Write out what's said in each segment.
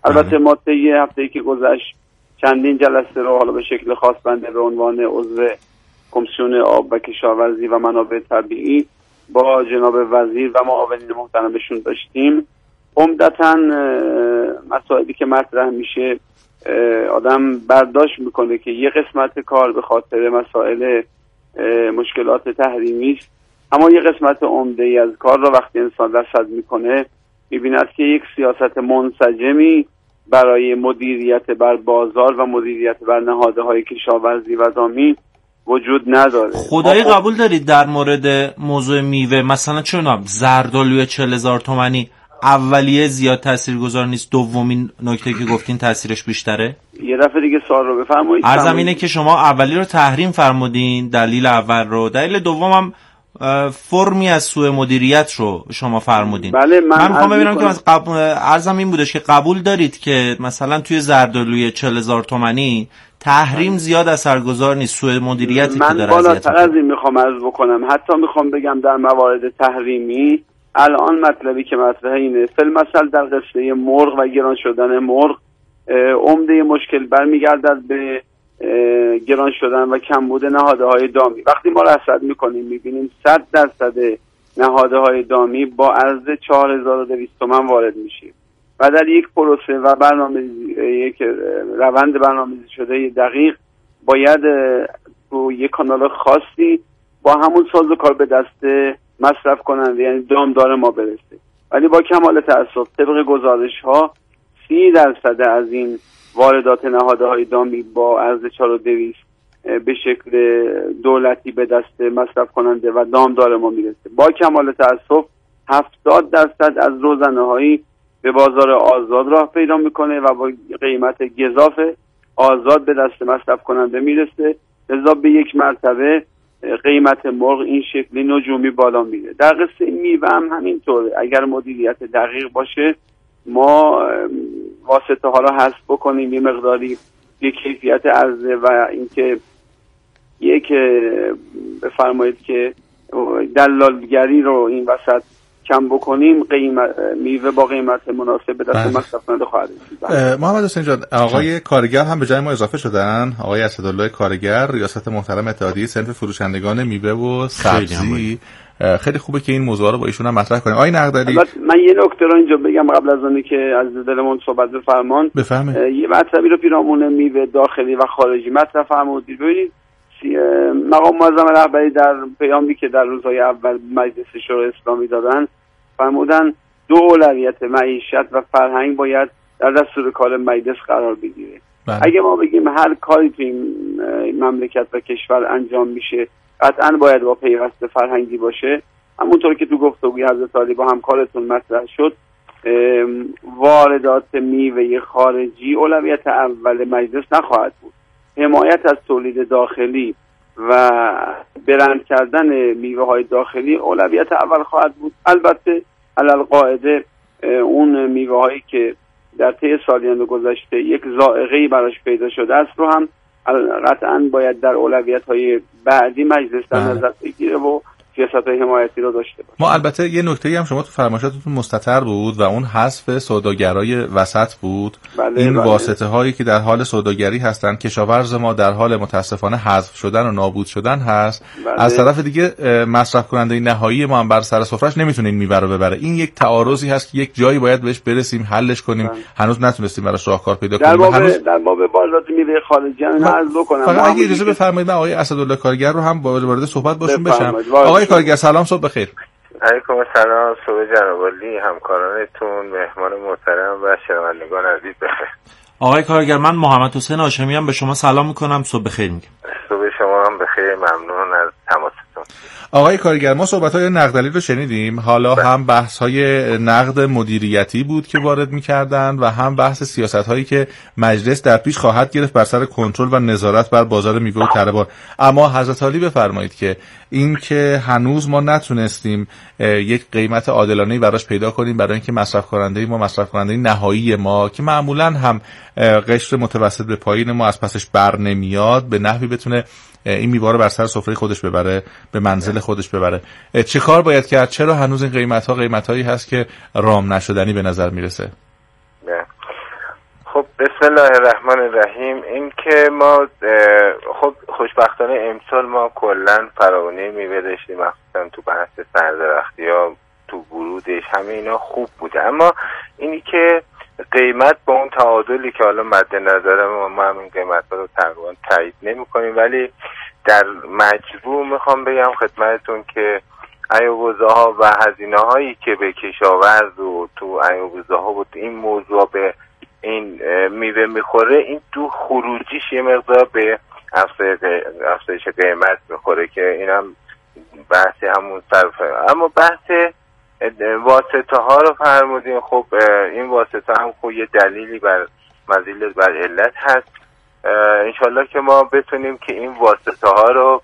البته ما طی هفته‌ای که گذشت چندین جلسه رو حالا به شکل خاص بنده به عنوان عضو کمیسیون آب و کشاورزی و منابع طبیعی با جناب وزیر و معاونین محترمشون داشتیم. عمدتاً مسائلی که مطرح میشه آدم برداشت میکنه که یه قسمت کار به خاطر مسائل مشکلات تحریمی است، اما یه قسمت عمده‌ای از کار را وقتی انسان رصد میکنه میبیند که یک سیاست منسجمی برای مدیریت بر بازار و مدیریت بر نهادهای کشاورزی و دامی وجود نداره. خدایی قبول دارید در مورد موضوع میوه مثلا چون زردآلوی 40,000 تومانی اولیه زیاد تاثیرگذار نیست، دومین نکته که گفتین تاثیرش بیشتره؟ یه دفعه دیگه سوال رو بفرمایید. عرضم اینه که شما اولی رو تحریم فرمودین، دلیل اول رو، دلیل دومم فرمی از سوء مدیریت رو شما فرمودین. بله من میخوام ببینم که عرضم این بودش که قبول دارید که مثلا توی زردآلوی 40,000 تومانی تحریم زیاد اثرگذار نیست، سوء مدیریتی که داره من بالاتر از این میخوام عرض بکنم، حتی میخوام بگم در موارد تحریمی الان مطلبی که مطرحه اینه، فی‌المثل در قصه مرغ و گران شدن مرغ عمده مشکل برمیگردد به گران شدن و کمبود نهادهای دامی. وقتی ما رصد میکنیم میبینیم 100% نهادهای دامی با عرض 4200 تومان وارد میشه و در یک پروسه و یک روند برنامه‌ریزی شده دقیق باید تو یک کانال خاصی با همون سازوکار به دست مصرف کننده یعنی دامدار ما برسه. ولی با کمال تأسف طبق گزارش ها 30% از این واردات نهادهای دامی با ارز 4200 به شکل دولتی به دست مصرف کننده و دامدار ما میرسه. با کمال تأسف 70% از روزنه‌هایی به بازار آزاد راه پیدا میکنه و با قیمت گزاف آزاد به دست مصرف کننده میرسه. لذا به یک مرتبه قیمت مرغ این شکلی نجومی بالا میره. در قصه میوه هم همینطوره. اگر مدیریت دقیق باشه ما واسطه ها را حذف بکنیم، یه مقداری یک کیفیت عرضه و اینکه یک بفرمایید که دلالگری رو این وسط کم بکنیم، میوه با قیمت مناسب به دست مصرف کننده خواهد رسید. محمد حسین جان، آقای کارگر هم به جای ما اضافه شدن، آقای اسدالله کارگر، ریاست محترم اتحادیه صنف فروشندگان میوه و سبزی. خیلی خوبه که این موضوع رو با ایشون هم مطرح کنیم. آقای نقدلی، من یه نکته رو اینجا بگم قبل از اون که از دلمون صحبت بفرمان. یه مطلبی رو پیرامون میوه داخلی و خارجی مطرح فرمودید. ببینید مقام معظم رهبری در پیامی که در روزهای اول مجلس شورای اسلامی دادن فرمودن دو اولویت معیشت و فرهنگ باید در دستور کار مجلس قرار بگیره. اگه ما بگیم هر کاری تو این مملکت و کشور انجام میشه قطعا باید با پیوست فرهنگی باشه. همونطور که تو گفتگوی حضرت علی با همکارتون مطرح شد، واردات میوه خارجی اولویت اول مجلس نخواهد بود. حمایت از تولید داخلی و برند کردن میوه های داخلی اولویت اول خواهد بود. البته علالقاعده اون میوه هایی که در طی سالیان گذشته یک ذائقه‌ای براش پیدا شده است رو هم قطعاً باید در اولویت های بعدی مجلس در نظر بگیره و سیاست‌های حمایتی رو داشته باشه. ما البته یه نکته‌ای هم شما تو فرمایشاتتون مستتر بود و اون حذف سوداگرای وسط بود. این واسطه هایی که در حال سوداگری هستن، کشاورز ما در حال متاسفانه حذف شدن و نابود شدن هست. از طرف دیگه مصرف کننده نهایی ما هم بر سر سفرهش نمیتونه این میوه رو ببره. این یک تعارضی هست که یک جایی باید بهش برسیم، حلش کنیم. هنوز نتونستیم براش راهکار پیدا کنیم. در باب واردات میوه خارجی هم عرض بکنم. فقط اگه اجازه بفرمایید من آقای اسدالله کارگر رو هم وارد صحبت باشون بشم. آقای کارگر سلام، صبح بخیر. علیکم السلام، صبح جناب عالی، همکارانتون، مهمان محترم و شنوندگان عزیز بخیر. آقای کارگر، من محمد حسین هاشمی هم به شما سلام میکنم، صبح بخیر میگم. صبح شما هم بخیر، ممنون از تماستون. آقای کارگر، ما صحبت‌های نقدلی رو شنیدیم، حالا هم بحث‌های نقد مدیریتی بود که وارد می‌کردن و هم بحث سیاست‌هایی که مجلس در پیش خواهد گرفت بر سر کنترل و نظارت بر بازار میوه و تره‌بار. اما حضرت عالی بفرمایید که این که هنوز ما نتونستیم یک قیمت عادلانه‌ای براش پیدا کنیم برای اینکه مصرف کننده نهایی ما که معمولاً هم قشر متوسط به پایین ما از پسش بر نمیاد به نحوی بتونه این میوه رو بر سر سفره خودش ببره، به منزل خودش ببره. چه کار باید کرد؟ چرا هنوز این قیمت‌هایی هست که رام نشدنی به نظر میرسه؟ خب بسم الله الرحمن الرحیم. این که ما خب خوشبختانه امسال ما کلا فراوانی میوه داشتیم، مخصوصا تو بحث سردرختی ها، تو ورودش همه اینا خوب بوده. اما اینی که قیمت با اون تعادلی که حالا مد نظر ما همین قیمت ها رو تقریبا تایید نمی کنیم، ولی در مجموع میخوام بگم خدمتتون که ایوبوزه ها و هزینه هایی که به کشاورز و تو ایوبوزه ها و این موضوع به این میوه میخوره، این تو خروجیش یه مقدار به افزایش قیمت میخوره که اینم بحث همون صرفه. اما بحث واسطه ها رو فرمودین، خب این واسطه هم خب یه دلیلی بر علت هست. انشالله که ما بتونیم که این واسطه ها رو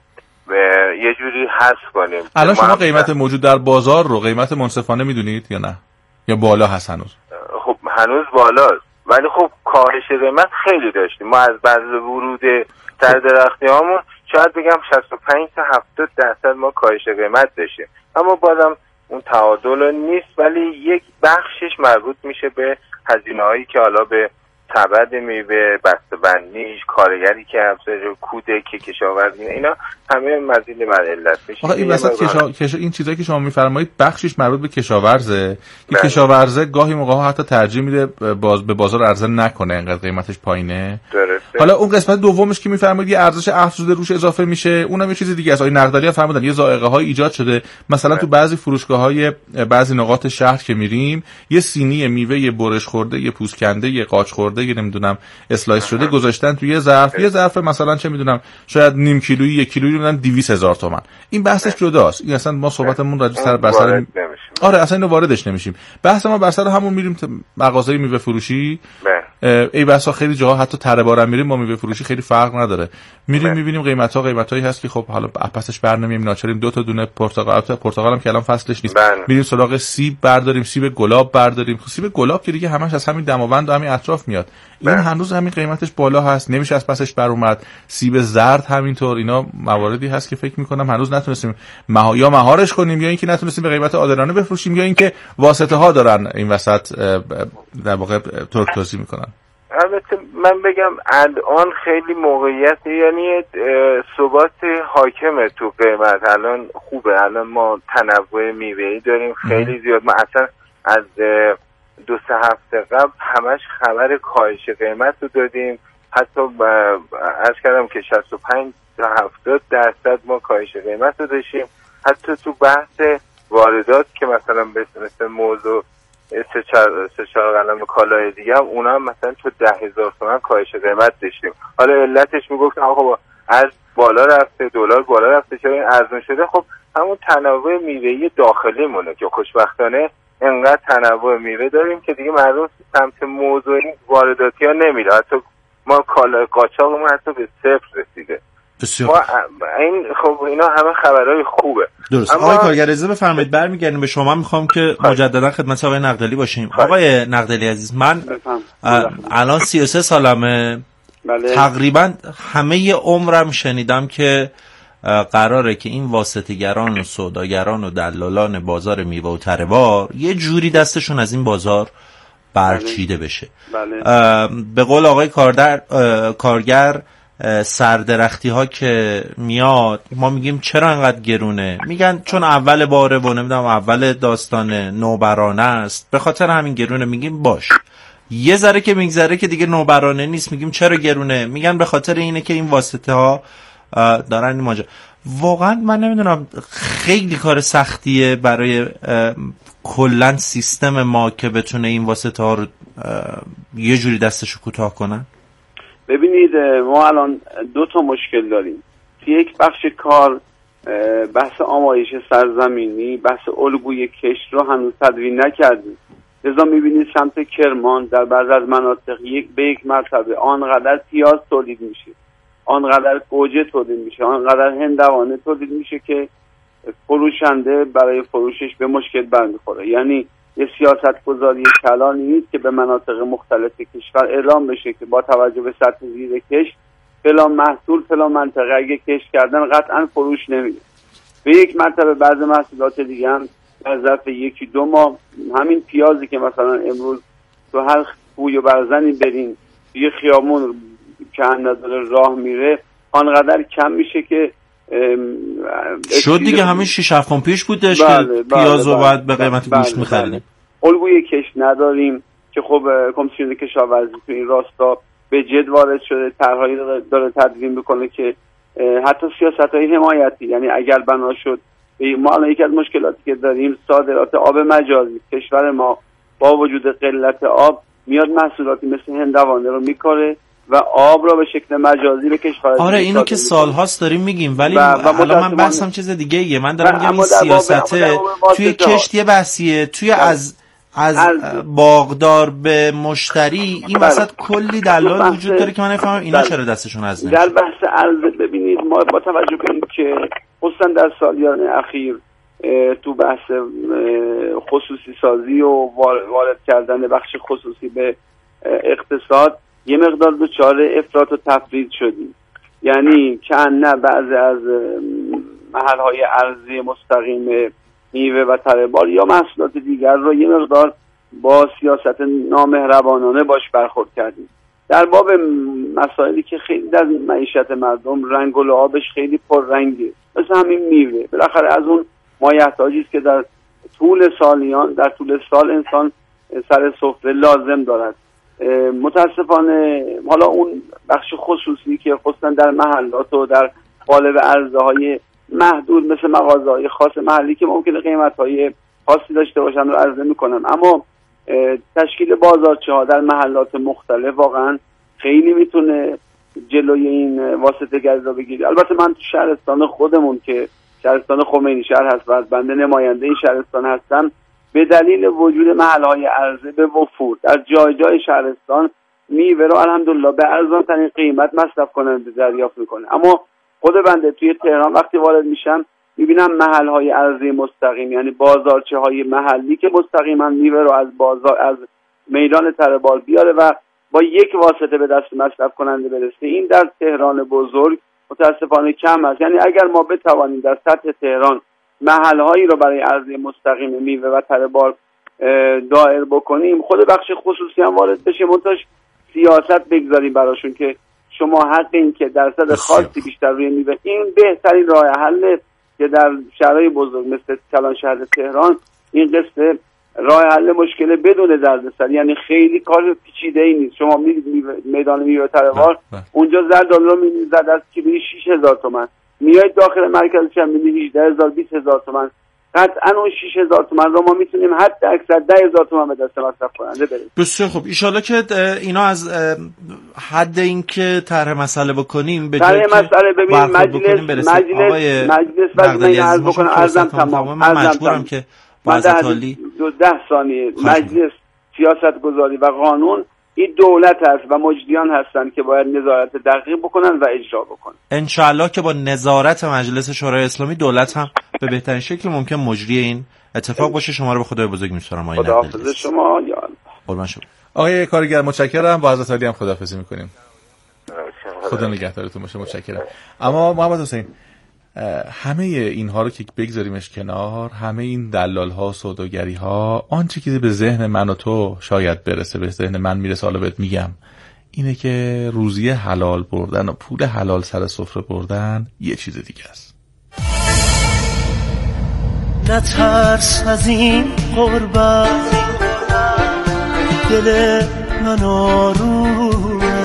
یه جوری حذف کنیم. الان شما قیمت موجود در بازار رو قیمت منصفانه میدونید یا نه؟ یا بالا هست هنوز؟ خب هنوز بالاست، ولی خب کاهش قیمت خیلی داشتیم. ما از بعد ورود سردرختی هامون شاید بگم 65 تا 70% ما کاهش قیمت داشتیم، اما بازم اون تعادل نیست، ولی یک بخشش مربوط میشه به هزینه هایی که حالا به سبد میوه، بسته‌بندیش، کارگری که افزایش کودک کشاورزی، اینا همه مزید بر علت میشه. آقا این وسط این چیزایی که شما میفرمایید بخشش مربوط به کشاورزه که کشاورزه گاهی موقع حتی ترجیح میده به بازار عرضه نکنه انقدر قیمتش پایینه. درسته. حالا اون قسمت دومش که میفرمایید یه ارزش افزوده روش اضافه میشه، اونم یه چیز دیگه است. آقای نقدلی هم فرمودن یه ذائقه های ایجاد شده، مثلا تو بعضی فروشگاه‌های بعضی نقاط شهر که میریم یه سینی میوه برش خورده، یه پوست کنده، یه قاچ خورده، یه نمیدونم اسلایس شده گذاشتن توی یه ظرف مثلا چه میدونم شاید نیم کیلویی 1 کیلویی میدن 200,000 تومان. این بحثش جداست. این اصلا ما صحبتمون راجع سر بسر آره اصلا اینو واردش نمیشیم. بحث ما بر سر همون میریم مغازه میوه فروشی. ای بسا خیلی جاها حتی تره بارم میریم با میوه فروشی خیلی فرق نداره. میریم میبینیم قیمتایی هست که خب حالا پسش برنمییم ناچاریم 2 تا دونه پرتقال هم که الان فصلش نیست میریم سراغ سیب برداریم، سیب گلاب برداریم. خب سیب گلاب که دیگه همش از همین دماوند و همین اطراف میاد، این هنوز همین قیمتش بالا هست، نمیشه از پسش بر اومد. سیب زرد همینطور. اینا مواردی هست که فکر میکنم هنوز نتونستیم یا مهارش کنیم، یا اینکه نتونستیم به قیمت عادلانه بفروشیم، یا اینکه واسطه ها دارن این وسط در واقع ترک‌تازی میکنن. البته من بگم الان خیلی موقعیت، یعنی ثبات حاکمه تو قیمت. الان خوبه، الان ما تنوع میوه‌ای داریم خیلی زیاد. ما اصلا از 2-3 هفته قبل همش خبر کاهش قیمت رو دادیم، حتی عرض کردم که 65 تا 70% ما کاهش قیمت رو داشتیم. حتی تو بحث واردات که مثلا مثل موضوع 3-4 قلم کالای دیگه هم اونا هم مثلا تو 10,000 تومان کاهش قیمت داشتیم. حالا علتش میگفتن آقا ارز بالا رفته، دلار بالا رفته، چرا این ارزون شده؟ خب همون تنوع میوه‌ای داخلی مونه که خوشبختانه انقدر تنوع میوه داریم که دیگه مردم سمت موضوع این وارداتی ها نمیره. حتی ما کالای قاچاقمون حتی به 0 رسیده. ما این خب اینا همه خبرهای خوبه. درست. آقای کارگر اجازه بفرمایید برمیگردیم به شما. میخوام که مجددا خدمت آقای نقدلی باشیم. آقای نقدلی عزیز، من الان 33 سالمه. تقریبا همه عمرم شنیدم که قراره که این واسطه‌گران و سوداگران و دلالان بازار میوه و تره‌بار یه جوری دستشون از این بازار برچیده بشه. به قول آقای کارگر سردرختی ها که میاد ما میگیم چرا انقدر گرونه، میگن چون اول باره و نمیدونم اول داستان نوبرانه است به خاطر همین گرونه. میگیم باش، یه ذره که میگذره که دیگه نوبرانه نیست، میگیم چرا گرونه، میگن به خاطر اینه که این واسطه ها دارن این ماجرا. واقعا من نمیدونم خیلی کار سختیه برای کلن سیستم ما که بتونه این واسطه ها رو یه جوری دستشو کوتاه کنن. ببینید ما الان 2 تا مشکل داریم. یک بخش کار بحث آمایش سرزمینی، بحث الگوی کشت رو هنوز تدوین نکردیم. لذا میبینید سمت کرمان در بعض از مناطق به یک مرتبه آنقدر پیاز تولید میشه، آنقدر گوجه تولید میشه، آنقدر هندوانه تولید میشه که فروشنده برای فروشش به مشکل برمیخوره. یعنی یه سیاست گذاری کلانی نیست که به مناطق مختلف کشور اعلام بشه که با توجه به سطح زیر کشت فلان محصول فلان منطقه اگه کشت کردن قطعا فروش نمیده. به یک مرتبه بعض محصولات دیگه هم در ظرف 1-2 ماه همین پیازی که مثلا امروز تو هر کوی و برزنی برین یه خیامون که نداره راه میره آنقدر کم میشه که شد دیگه. همین 6-7 پیش بودش که پیازو باید به قیمت گوشت می‌خریدیم. الگوی کشت نداریم که خب کمیسیون کشاورزی تو این راستا به جد وارد شده، طرحهایی داره تدوین میکنه که حتی سیاست‌های حمایتی، یعنی اگر بنا شد ما الان یکی از مشکلاتی که داریم صادرات آب مجازی، کشور ما با وجود قلت آب میاد محصولاتی مثل هندوانه رو میکاره و آب رو به شکل مجازی به کشور. آره اینو که سالهاست داریم میگیم، ولی الان من بحثم چیز دیگه ایه. من دارم میگم این سیاسته توی کشت یه بحثیه، توی از باغدار به مشتری این وسط کلی دلال وجود داره که من نفهمم اینا چرا دستشون از نمیشه. در بحث عرضه ببینید ما با توجه به این که خصوصا در سالیان اخیر تو بحث خصوصی سازی و وارد کردن بخش خصوصی به اقتصاد یه مقدار دچار افراط و تفرید شدیم. یعنی نه بعضی از محل‌های ارزی مستقیم میوه و تره‌بار یا محصولات دیگر رو یه مقدار با سیاست نامهربانانه باش برخورد کردیم. در باب مسائلی که خیلی در معیشت مردم رنگ و لعابش خیلی پررنگه، مثل همین میوه، بالاخره از اون مایحتاجی است که در طول سال انسان سر سفره لازم دارد. متاسفانه حالا اون بخش خصوصی که خصوصا در محلات و در قالب عرضه‌های محدود مثل مغازه‌های خاص محلی که ممکنه قیمت‌های خاصی داشته باشن رو عرضه می‌کنم، اما تشکیل بازارچه‌ها در محلات مختلف واقعا خیلی میتونه جلوی این واسطه‌گری رو بگیره. البته من تو شهرستان خودمون که شهرستان خمینی شهر هست و از بنده نماینده این شهرستان هستم، به دلیل وجود محل‌های عرضه به وفور در جای جای شهرستان میوه رو الحمدلله به ارزان ترین قیمت مصرف کننده دریافت میکنه. اما خود بنده توی تهران وقتی وارد میشم میبینم محل‌های عرضه مستقیم، یعنی بازارچه‌های محلی که مستقیما میوه رو از میدان تره‌بار بیاره و با یک واسطه به دست مصرف کننده برسه. این در تهران بزرگ متاسفانه کم است. یعنی اگر ما بتوانیم در سطح تهران محل‌هایی رو برای عرضه مستقیم میوه و تره‌بار دایر بکنیم، خود بخش خصوصی هم وارد بشه، منتها سیاست بگذاریم براشون که شما حق این که درصد خاصی بیشتر روی میوه، این بهترین راه حل که در شهرهای بزرگ مثل کلان شهر تهران این قصه راه حل مشکل بدون دردسر، یعنی خیلی کار پیچیده‌ای نیست. شما میرید میدان میوه تره‌بار اونجا زردآلو رو می‌بینید از کیلویی 6000 تومان، میاید داخل مرکز شهر می‌بینید 18000 20000 تومان. قطعا اون 6000 تومان رو ما میتونیم حتی اکثر 10000 تومان به دست مصرف کننده برسیم. بسیار خوب، ان شاءالله که اینا از حد این که طرح مسئله بکنیم به جای مسئله ببین مجلس وقتی عرض بکنم ارزم تمام من مجبورم که باز تالی 10 ثانیه مجلس سیاست گذاری و قانون این دولت هست و مجریان هستن که باید نظارت دقیق بکنن و اجرا بکنن. انشالله که با نظارت مجلس شورای اسلامی دولت هم به بهترین شکل ممکن مجری این اتفاق باشه. شما رو به خدای بزرگ میسپارم. خداحافظ شما. قربان شما. آقای کارگر متشکرم. با حضرت علی هم خداحافظی میکنیم. خدا نگهدارتون باشه. متشکرم. اما محمد حسین، همه اینها رو که بگذاریمش کنار، همه این دلال ها، سوداگری ها، آنچه که به ذهن من و تو شاید برسه، به ذهن من میرسه، حالا بهت میگم، اینه که روزی حلال بردن و پول حلال سر سفره بردن یه چیز دیگه است. نترس از این غربت، دل من آرومه،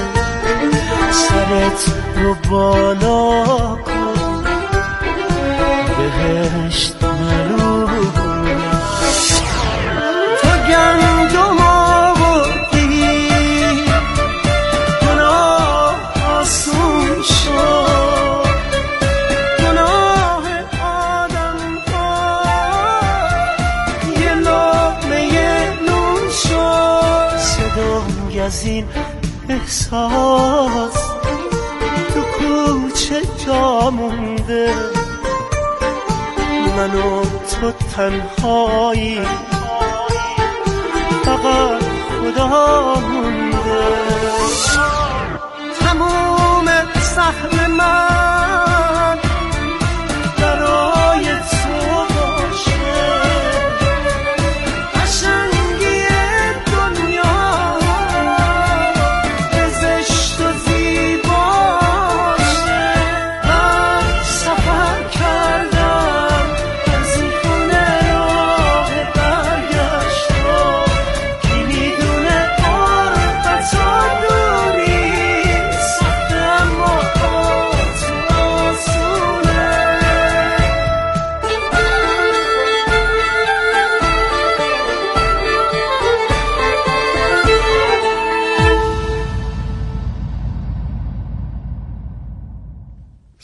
سرت رو بالا کن، بهشت معلومه. تو گندم آوردی، گناه آسون شد، گناه آدم ها یه لقمه نون شد. صدای از این احساس تو کوچه جا مونده، من و تو تنهایی، فقط خدا مونده. تموم سهم من برای تو باشه، قشنگی دنیا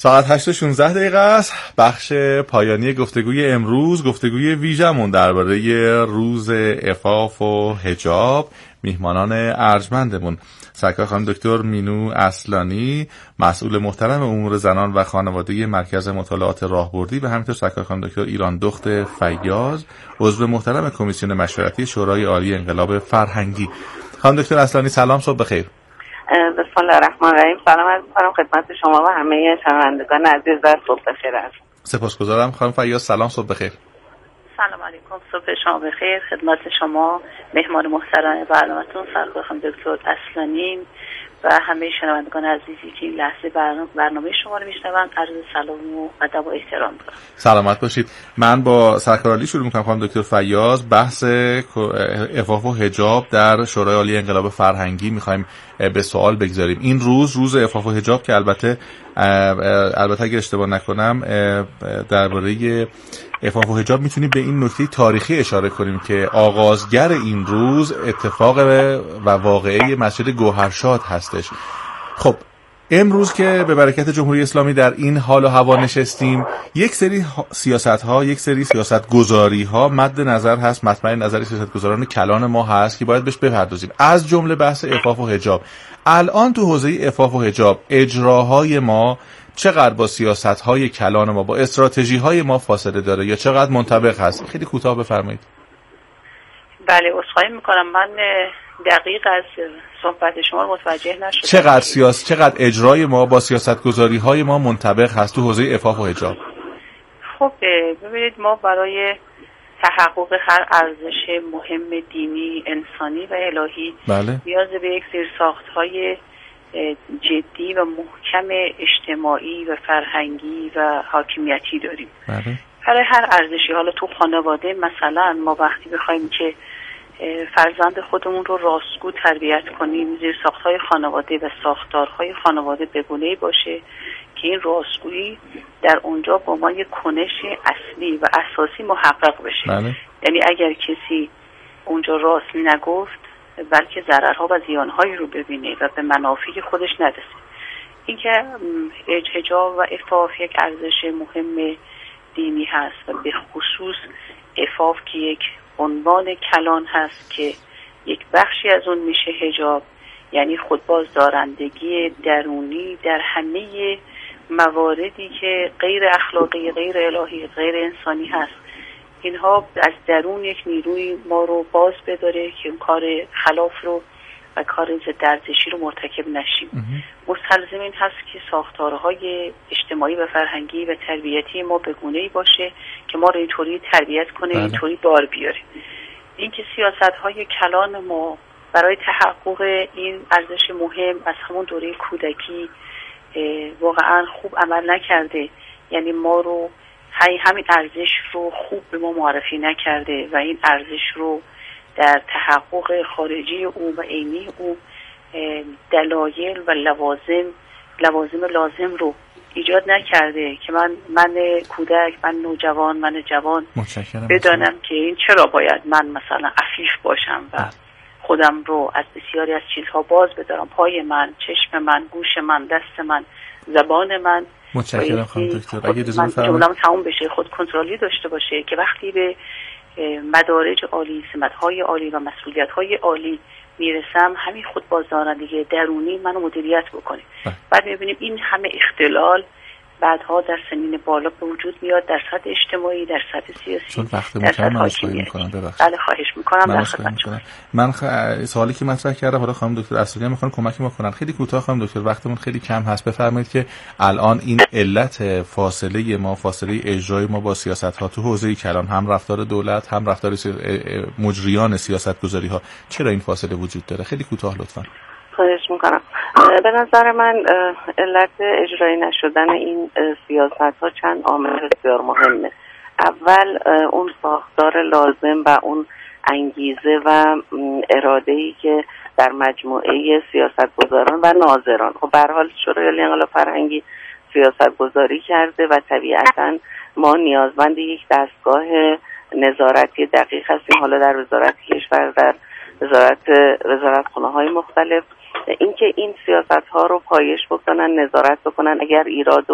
ساعت 8:16 است. بخش پایانی گفتگوی امروز، گفتگوی ویژمون درباره روز عفاف و حجاب. میهمانان ارجمندمون سرکار خانم دکتر مینو اصلانی، مسئول محترم امور زنان و خانواده مرکز مطالعات راهبردی، و همینطور سرکار خانم دکتر ایران دخت فیاض، عضو محترم کمیسیون مشورتی شورای عالی انقلاب فرهنگی. خانم دکتر اصلانی سلام، صبح بخیر. بسم الله الرحمن الرحیم. سلام عرض می‌کنم خدمت شما و همه شنوندگان عزیز و صبح بخیر است. سپاسگزارم خانم فیاض، سلام، صبح بخیر. سلام علیکم، صبح شما بخیر خدمت شما مهمان محترم برنامه‌تون سرکار خانم دکتر اصلانی و همه شنوندگان عزیزی که این لحظه برنامه شما رو میشنوند عرض سلام و ادب و احترام دارم. سلامت باشید. من با سرکار عالی شروع می‌کنم. خانم دکتر فیاض، بحث عفاف و حجاب در شورای عالی انقلاب فرهنگی می‌خوایم به سوال بگذاریم. این روز عفاف و حجاب که البته اگه اشتباه نکنم درباره عفاف و حجاب میتونیم به این نکته تاریخی اشاره کنیم که آغازگر این روز اتفاق و واقعه مسجد گوهرشاد هستش. خب امروز که به برکت جمهوری اسلامی در این حال و هوا نشستیم، یک سری سیاست‌ها، یک سری سیاست‌گذاری‌ها مد نظر هست، مطمئن نظر سیاست‌گذاران کلان ما هست که باید بهش بپردازیم، از جمله بحث عفاف و حجاب. الان تو حوزه عفاف و حجاب اجراهای ما چقدر با سیاست‌های کلان ما، با استراتژی‌های ما فاصله داره یا چقدر منطبق هست؟ خیلی کوتاه بفرمایید. بله، عذرخواهی می‌کنم، من دقیق از صحبت شما متوجه نشدم. چقدر اجرای ما با سیاست‌گذاری‌های ما منطبق هست تو حوزه عفاف و حجاب؟ خب ببینید، ما برای تحقق هر ارزش مهم دینی، انسانی و الهی نیاز به یک سری ساخت‌های جدی و محکم اجتماعی و فرهنگی و حاکمیتی داریم. برای هر ارزشی، حالا تو خانواده مثلا ما وقتی بخوایم که فرزند خودمون رو راستگو تربیت کنیم، زیر ساخت‌های خانواده و ساختارهای خانواده به گونه‌ای باشه که این راستگویی در اونجا با ما یک کنش اصلی و اساسی محقق بشه. یعنی اگر کسی اونجا راست نگفت بلکه ضررها و زیانهایی رو ببینه و به منافع خودش نرسه. این که حجاب و عفاف یک ارزش مهم دینی هست و به خصوص عفاف که یک عنوان کلان هست که یک بخشی از اون میشه حجاب، یعنی خودبازدارندگی درونی در همه مواردی که غیر اخلاقی، غیر الهی، غیر انسانی هست. اینها از درون یک نیروی ما رو باز بداره که اون کار خلاف رو و کار ضد ارزشی رو مرتکب نشیم. مستلزم این هست که ساختارهای اجتماعی و فرهنگی و تربیتی ما به گونه‌ای باشه که ما رو اینطوری تربیت کنه، اینطوری بار بیاره. این که سیاست‌های کلان ما برای تحقق این ارزش مهم از همون دوره کودکی واقعا خوب عمل نکرده. یعنی ما رو همین ارزش رو خوب به ما معرفی نکرده و این ارزش رو در تحقق خارجی او و عینی او دلایل و لوازم لازم رو ایجاد نکرده که من کودک، من نوجوان، من جوان بدانم که این چرا باید من مثلا عفیف باشم و خودم رو از بسیاری از چیزها باز بدارم. پای من، چشم من، گوش من، دست من، زبان من. متشکرم خانم دکتر. اگه اجازه بفرمایید جمله‌ام تموم بشه، خود کنترلی داشته باشه که وقتی به مدارج عالی، سمت‌های عالی و مسئولیت‌های عالی میرسم، همین خود بازدارندگی درونی منو مدیریت بکنه. بعد می‌بینیم این همه اختلال بعدها در سنین بالا به وجود میاد، در سطح اجتماعی، در سطح سیاسی، در سطح حاکمیت. بله، خواهش می‌کنم. در خدمت شما. من سوالی که مطرح کردم، حالا خانم دکتر اصلانی می‌خوان کمک ما کنن. خیلی کوتاه خانم دکتر، وقتمون خیلی کم هست. بفرمایید که الان این علت فاصله اجرای ما با سیاست‌ها تو حوزه کلان، هم رفتار دولت، هم رفتار مجریان سیاست‌گذاری‌ها، چرا این فاصله وجود داره؟ خیلی کوتاه لطفاً. خواهش میکنم. به نظر من علت اجرایی نشدن این سیاست ها چند عامل بسیار مهمه. اول اون ساختار لازم و اون انگیزه و اراده‌ای که در مجموعه سیاستگزاران و ناظران، خب به هر حال شورای عالی انقلاب فرهنگی سیاستگذاری کرده و طبیعتاً ما نیازمند یک دستگاه نظارتی دقیق هستیم، حالا در وزارت کشور، در وزارتخانه‌های مختلف، اینکه این سیاست‌ها رو پایش بکنن، نظارت بکنن، اگر ایراد و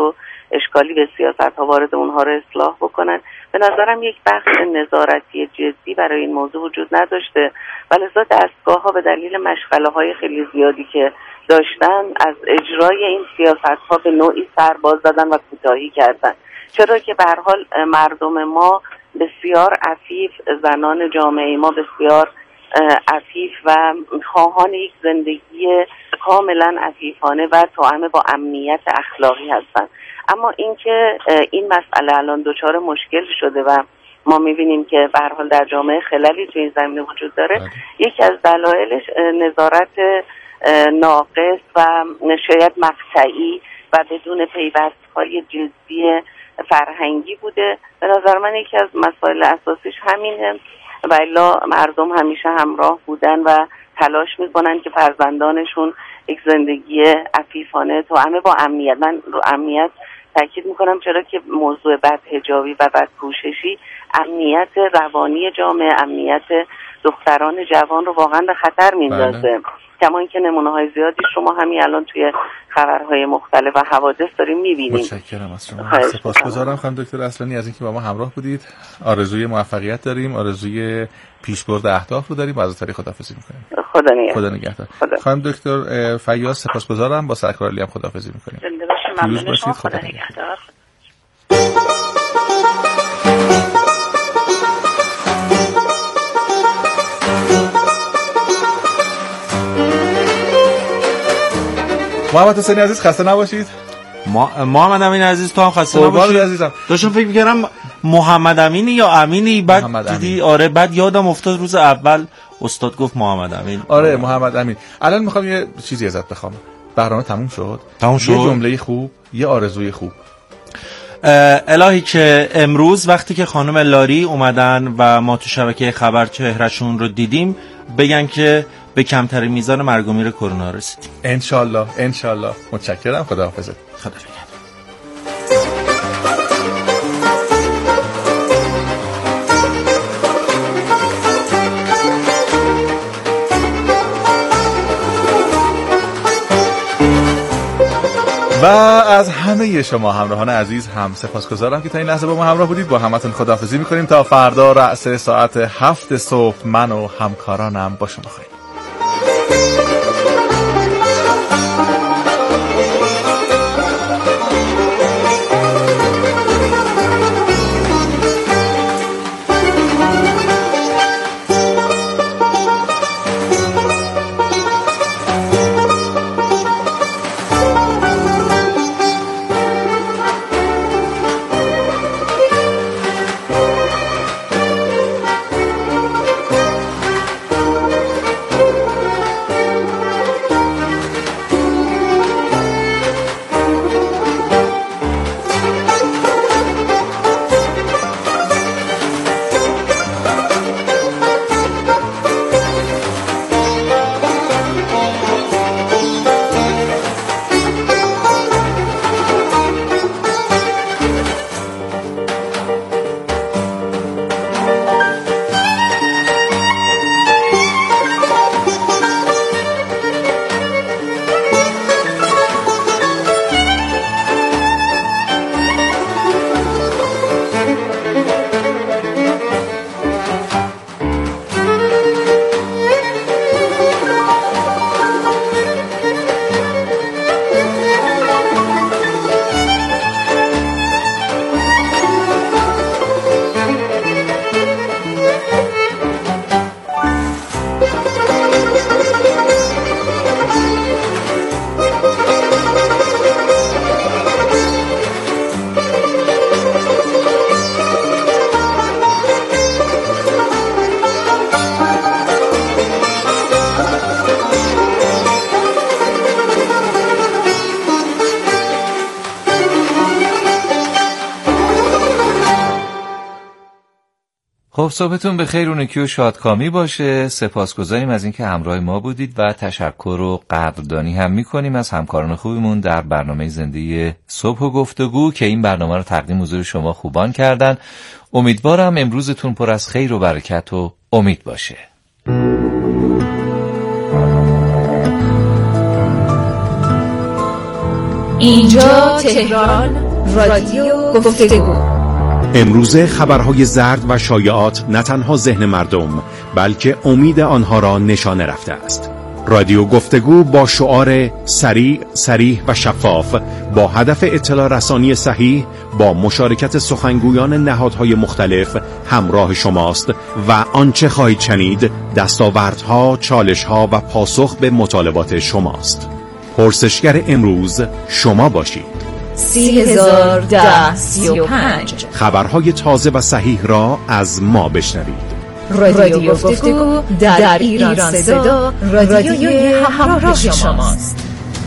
اشکالی به سیاست ها وارد اونها رو اصلاح بکنن. به نظرم یک بخش نظارتی جدی برای این موضوع وجود نداشته و لذا دستگاه ها به دلیل مشغله های خیلی زیادی که داشتن از اجرای این سیاست ها به نوعی سر باز دادن و کوتاهی کردن، چرا که به هر حال مردم ما بسیار عفیف، زنان جامعه ما بسیار عفیف و خواهان یک زندگی کاملا عفیفانه و توأم با امنیت اخلاقی هستند. اما اینکه این مسئله الان دچار مشکل شده و ما می‌بینیم که به هر حال در جامعه خللی تو این زمینه وجود داره، یکی از دلایلش نظارت ناقص و شاید مقطعی و بدون پیوست‌های جدی فرهنگی بوده. به نظر من یکی از مسائل اساسیش همینه و الا مردم همیشه همراه بودن و تلاش میکنن که فرزندانشون یک زندگی عفیفانه توأم با امنیت، من رو امنیت تاکید میکنم چرا که موضوع بدحجابی و بدپوششی امنیت روانی جامعه، امنیت دختران جوان رو واقعا به خطر میندازه. کما اینکه نمونه‌های زیادیش رو ما همین الان توی خبرهای مختلف و حوادث داریم می‌بینیم. متشکرم از شما. سپاسگزارم خانم دکتر اصلانی از اینکه با ما همراه بودید. آرزوی موفقیت داریم، آرزوی پیشبرد اهداف رو داریم و از طریق خداحافظی می‌کنیم. خدا نگهدار. خانم دکتر فیاض سپاسگزارم، با سرکار علی هم خداحافظی می‌کنیم. زنده باشید، ممنون شما. خدا نگهدار. محمد حسینی عزیز خسته نباشید. محمد امین عزیز تو هم خسته نباشید عزیزم. داشتم فکر می‌کردم محمد امینی یا امینی، بعد دیدی آره، بعد یادم افتاد روز اول استاد گفت محمد امین. آره محمد امین. الان می‌خوام یه چیزی ازت بخوام. برنامه تموم شد. یه جمله خوب، یه آرزوی خوب. الهی که امروز وقتی که خانم لاری اومدن و ما تو شبکه خبر چهرهشون رو دیدیم بگن که به کمترین میزان مرگ و میر کرونا رسیدیم. انشالله. متشکرم. خداحافظت. خدا نگهدار. و از همه شما همراهان عزیز هم سپاسگزارم که تا این لحظه با ما همراه بودید. با همتون خداحافظی می‌کنیم تا فردا رأس ساعت 7 صبح من و همکارانم با شما خواهیم. خب صبحتون بخیر و نیکی و شادکامی باشه. سپاسگزاریم از اینکه همراه ما بودید و تشکر و قدردانی هم میکنیم از همکاران خوبمون در برنامه زنده صبح و گفتگو که این برنامه رو تقدیم حضور شما خوبان کردن. امیدوارم امروزتون پر از خیر و برکت و امید باشه. اینجا تهران رادیو گفتگو. امروزه خبرهای زرد و شایعات نه تنها ذهن مردم بلکه امید آنها را نشانه رفته است. رادیو گفتگو با شعار سریع، صریح و شفاف با هدف اطلاع رسانی صحیح با مشارکت سخنگویان نهادهای مختلف همراه شماست و آنچه خواهید شنید دستاوردها، چالشها و پاسخ به مطالبات شماست. پرسشگر امروز شما باشید. 30,010-35 خبرهای تازه و صحیح را از ما بشنوید. رادیو گفتگو در ایران صدا، رادیوی همراه شماست.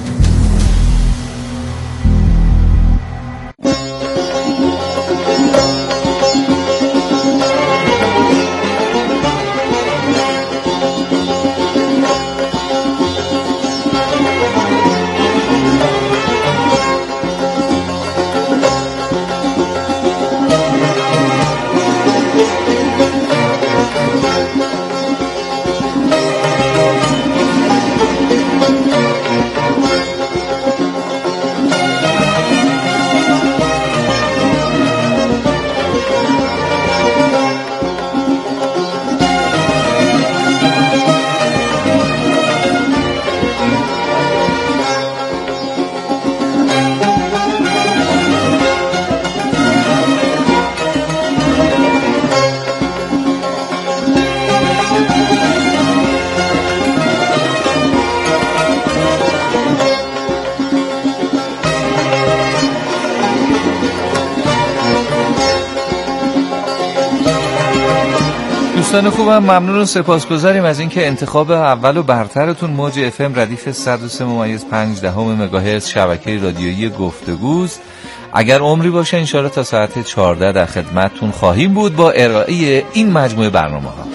دوستان خوبم، ممنون و سپاسگزاریم از اینکه انتخاب اول و برترتون موج FM ردیف 103.5 مگاهرتز شبکه رادیویی گفتگوست. اگر عمری باشه انشاءالله تا ساعت 14 در خدمتتون خواهیم بود با ارائه این مجموعه برنامه‌ها.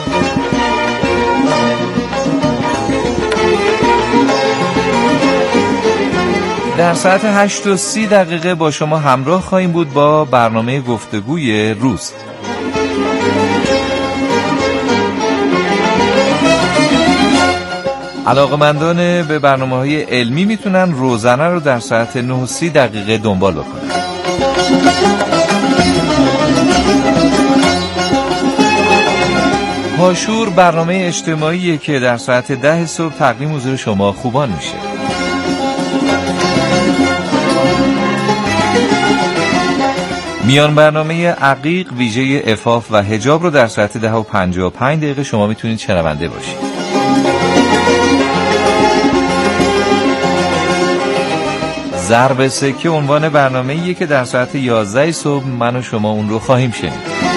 در ساعت 8:30 با شما همراه خواهیم بود با برنامه گفتگوی روز. علاقه‌مندان به برنامه‌های علمی میتونن روزانه رو در ساعت 9:30 دنبال بکنن. هاشور برنامه اجتماعیه که در ساعت 10 صبح تقدیم حضور شما خوبان میشه. میان برنامه عقیق ویژه عفاف و حجاب رو در ساعت 10:55 شما میتونید شنونده باشید. ضرب سکه عنوان برنامه‌ایه که در ساعت 11 صبح من و شما اون رو خواهیم شنید.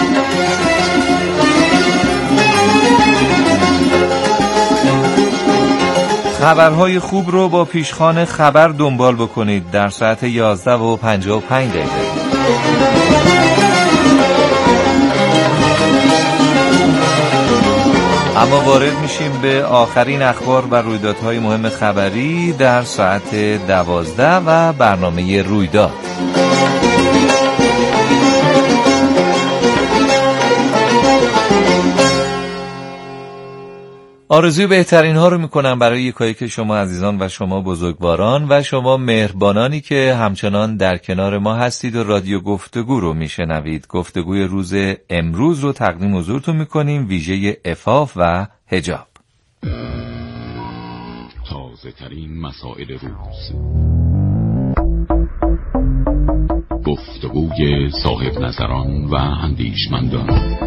خبرهای خوب رو با پیشخوان خبر دنبال بکنید در ساعت 11:55. اما وارد میشیم به آخرین اخبار و رویدادهای مهم خبری در ساعت 12 و برنامه رویداد. آرزوی بهترین ها رو میکنم برای یکایی که شما عزیزان و شما بزرگواران و شما مهربانانی که همچنان در کنار ما هستید و رادیو گفتگو رو میشنوید. گفتگوی روز امروز رو تقدیم حضورتون میکنیم ویژه عفاف و حجاب. تازه ترین مسائل روز، گفتگوی صاحب نظران و اندیشمندان،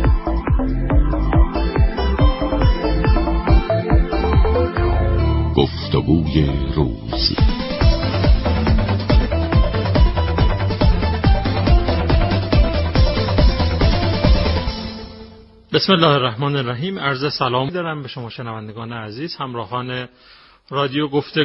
گفتگوی روز. بسم الله الرحمن الرحیم. عرض سلام دارم به شما شنوندگان عزیز، همراهان رادیو گفتگو.